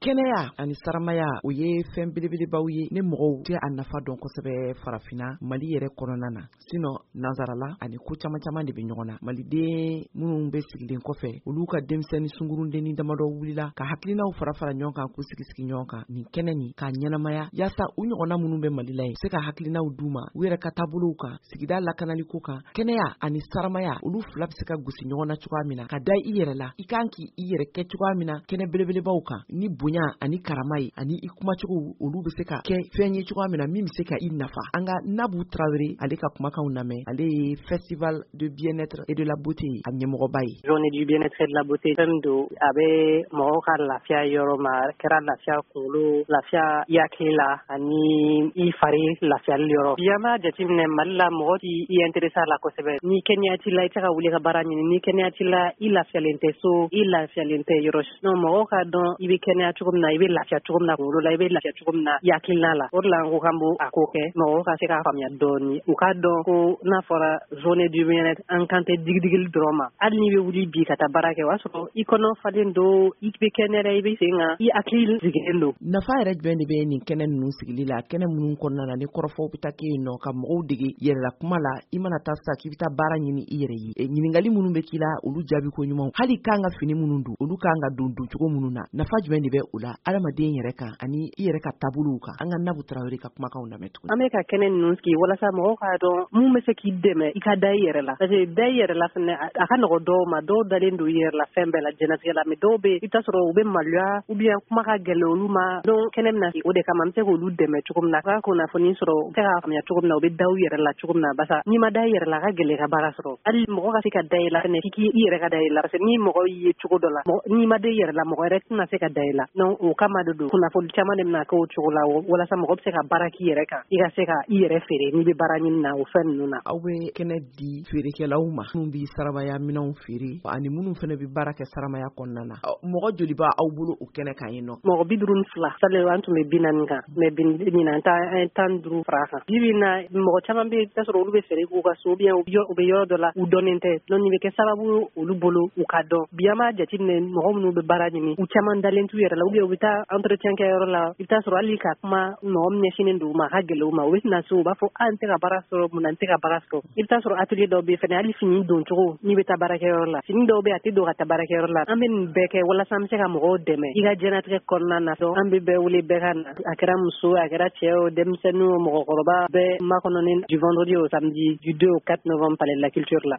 kɛnɛya ani saramaya o ye fɛn belebelebaw ye ne mɔgɔw tɛ a nafa dɔn kosɛbɛ farafina Mali yɛrɛ kɔnɔna na sinon nazarala ani ko caman caman de bɛ ɲɔgɔn na. Maliden minnu bɛ sigilen kɔfɛ olu ka denmisɛnnin sungurunden damadɔ wulila ka hakilinaw fara fara ɲɔgɔn kan k'u sigi ɲɔgɔn kan nin kɛnɛ nin ka ɲɛnamaya yaasa u ɲɔgɔnna minnu bɛ Mali la yen se ka hakilinaw d'u ma u yɛrɛ ka taabolow kan sigida lakanaliko kan kɛnɛya ani saramaya olu fila bɛ se ka gosi ɲɔgɔn na cogoya min na ka da i yɛrɛ la i kan k'i yɛrɛ kɛ cogoya min na kɛnɛ belebelebaw kan ni bonya ani karama ye ani i kumacogo olu bɛ se ka kɛ fɛn ye cogoya min na min bɛ se ka i nafa. An ka Nabu Traoré ale ka kumakanw lamɛn ale ye festival de bien-être et de la beauté a ɲɛmɔgɔba ye. Journée du bien-être et de la beauté fɛn don a bɛ mɔgɔw ka lafiya yɔrɔ ma kɛra lafiya kunkolo lafiya i hakili la ani i fari lafiyali yɔrɔ. Bi an b'a jateminɛ Mali la mɔgɔ t'i intéressé a la kosɛbɛ ni kɛnɛya t'i la i tɛ ka wuli ka baara ɲini ni kɛnɛya t'i la i lafiyalen tɛ so i lafiyalen tɛ yɔrɔ sinon mɔgɔw ka dɔn i bɛ kɛnɛya cogo min na i bɛ lafiya cogo min na kunkolo la i bɛ lafiya cogo min na i hakilina la o de la n ko k'an b'o a ko kɛ mɔgɔw ka se k'a faamuya dɔɔni u k'a dɔn ko n'a fɔra journée du bien-être an kan tɛ digidigi dɔrɔn ma hali n'i bɛ wuli bi ka taa baara kɛ o y'a sɔrɔ i kɔnɔ falen don i bɛ kɛnɛ i bɛ sen kan i hakili sigilen don. Nafa yɛrɛ jumɛn de bɛ nin kɛnɛ ninnu sigili la kɛnɛ minnu kɔnɔna na ni kɔrɔfɔw bɛ taa kɛ yen nɔ ka mɔgɔw dege yɛrɛla kuma la i mana taa sa k'i bɛ taa baara ɲini i yɛrɛ ye ɲininkali minnu bɛ k'i la olu jaabi ko ɲumanw hali kan ka fini minnu don olu kan ka don cogo minnu na nafa jumɛn de bɛ o la adamaden yɛrɛ kan ani i yɛrɛ ka taabolow kan an ka Nabu Traoré ka kumakanw lamɛn tuguni. An bɛ ka kɛnɛ ninnu sigi walasa mɔgɔw k'a dɔn mun bɛ se k'i dɛmɛ i ka da i yɛrɛ la parce que da i yɛrɛ la fɛnɛ a ka nɔgɔ dɔw ma dɔw dalen don i yɛrɛ la fɛn bɛɛ la jɛnatigɛ la mais dɔw bɛ i bɛ taa sɔrɔ u bɛ maloya ou bien kuma ka gɛlɛn olu ma donc kɛnɛ bɛna o de kama an bɛ se k'olu dɛmɛ cogo min na ka kunnafoni sɔrɔ u bɛ se k'a faamuya cogo min na u bɛ da u yɛrɛ la cogo min na basa n'i ma da i yɛrɛ la a ka gɛlɛn ka baara sɔrɔ hali mɔgɔ ka se ka da i la fɛnɛ k'i yɛrɛ ka da i la parce que ni mɔgɔ ye cogo dɔ la n'i ma da i yɛrɛ la mɔgɔ wɛrɛ tɛna se ka da i la donc o kama de don kunnafoni caman de bɛna kɛ o cogo la walasa mɔgɔ bɛ se ka baara k'i yɛrɛ kan i ka se ka i yɛrɛ feere n'i bɛ baara ɲini na o fɛn ninnu na. Aw bɛ kɛnɛ di feerekɛlaw ma minnu bɛ saramaya minɛnw feere ani minnu fana bɛ baara kɛ saramaya kɔnɔna na mɔgɔ joli b'a aw bolo o kɛnɛ kan yen nɔ. Mɔgɔ 52 sale an tun bɛ 40 kan mais bi ɲinan an 15 fara kan bi bi na mɔgɔ caman bɛ taa sɔrɔ olu bɛ feere k'u ka so ou bien u bɛ yɔrɔ dɔ la u dɔnnen tɛ donc nin bɛ kɛ sababu olu bolo u ka dɔn bi an b'a jateminɛ mɔgɔ minnu bɛ baara ɲini u caman dalen t'u yɛrɛ la ou bien u bɛ taa entretien kɛ yɔrɔ la i bɛ taa sɔrɔ hali ka kuma mɔgɔ min ɲɛsinnen don u ma a ka gɛlɛn u ma u bɛ na so u b'a fɔ n tɛ ka baara sɔrɔ mun na n tɛ ka baara sɔrɔ i bɛ taa sɔrɔ atelier dɔw bɛ fɛnɛ hali fini don cogo n'i bɛ taa baarakɛyɔrɔ la fini dɔw bɛ a tɛ don ka taa baarakɛyɔrɔ la an bɛ nin bɛɛ kɛ walasa an bɛ se ka mɔgɔw dɛmɛ i ka diɲɛnatigɛ kɔnɔna na an bɛ bɛɛ wele bɛɛ ka na a kɛra muso a kɛra cɛ o denmisɛnnin o mɔgɔkɔrɔba bɛɛ makɔnɔni du vendredi au samedi du 2 au 4 novembre palais de la culture la.